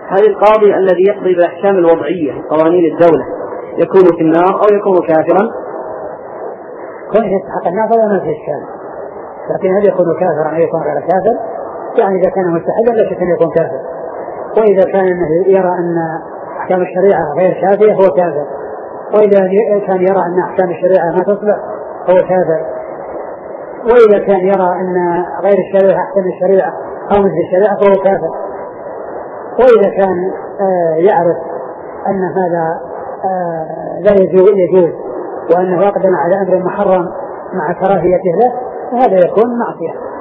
هل القاضي الذي يقضي بالأحكام الوضعية قوانين الدولة يكون في النار أو يكون كافرا؟ كون يستحق النار فلا ما في إشكال، لكن هل يكون كافرا أو يكون غير كافر؟ يعني إذا كان مستحيلا لا شك أن يكون كافر، وإذا كان يرى أن أحكام الشريعة غير شافية هو كافر، وإذا كان يرى أن أحكام الشريعة ما تصلح هو كافر، وإذا كان يرى أن غير الشريعة أحسن الشريعة أو مثل الشريعة فهو كافر، وإذا كان يعرف أن هذا لا يجوز وأنه يقدم على أمر محرم مع كراهيته له فهذا يكون معصية.